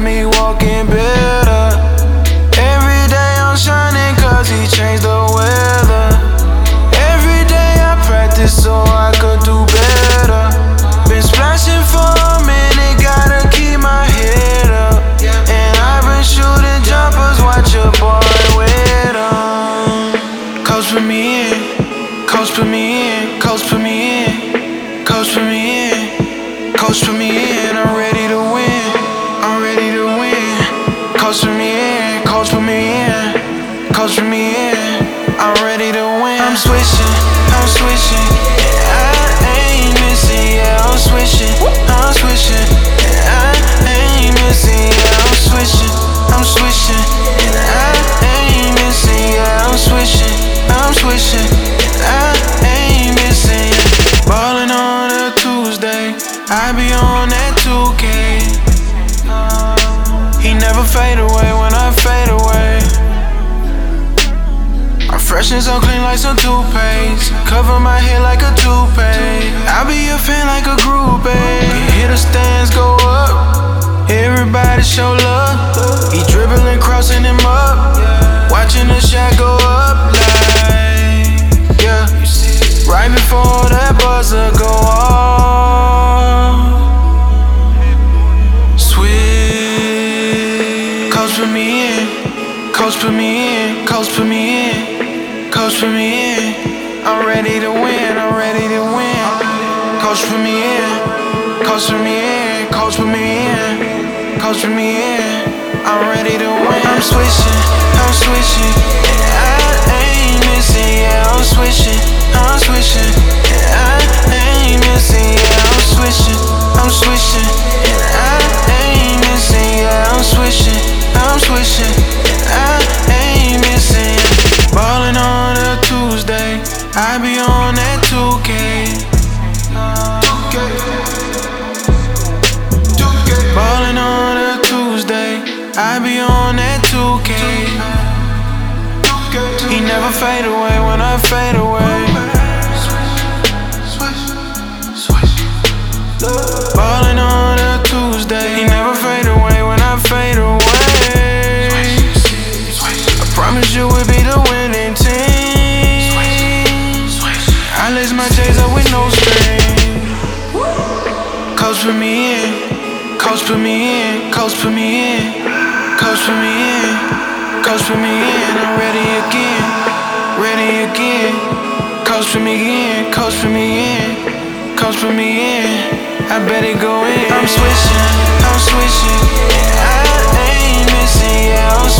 me walking better. Every day I'm shining cause he changed the weather. Every day I practice so I could do better. Been splashing for a minute, gotta keep my head up. And I've been shooting jumpers, watch your boy with 'em. Coach put me in, coach put me in, coach put me in, coach put me in, coach put me in. I'm ready to win, I'm ready to win. Coach put me in, coach put me in, coach put me in. I'm ready to win. I'm switching, and I ain't missing. Yeah, I'm switching, and I ain't missing. Yeah, I'm switching, and I ain't missing. Yeah, I'm switching, and I ain't missing. Ballin' on a Tuesday, I be on that 2K. He never fade away when I fade away. I'm fresh and so clean like some toothpaste. Cover my head like a toupee. I be a fan like a groupie. Hear the stands go up, everybody show love. He dribbling, crossing him up, watching the shot go up like, yeah. Right before that buzzer go off, sweet. Coach put me in, coach put me in, coach put me in, coach put me in. I'm ready to win, I'm ready to win. Coach put me in, coach put me in, coach put me in, coach put me in. I'm ready to win. I'm switching, and I ain't missing. Yeah, I'm switching, and I ain't missing. Yeah, I'm switching, and I ain't missing. Yeah, I'm switching, and I ain't missing. Ballin' on a Tuesday, I be on that 2K. Ballin' on a Tuesday, I be on that 2K. He never fade away when I fade away. Ballin' on a Tuesday, he never fade away when I fade away. I promise you we'll be the winning team. I lace my J's up with no string. Coach put me in, coach put me in, coach put me in, coach put me in, coach put me in. I'm ready again, ready again. Coach put me in, coach put me in, coach put me in. I better go in. I'm switching, and I ain't missing. Yeah, I'm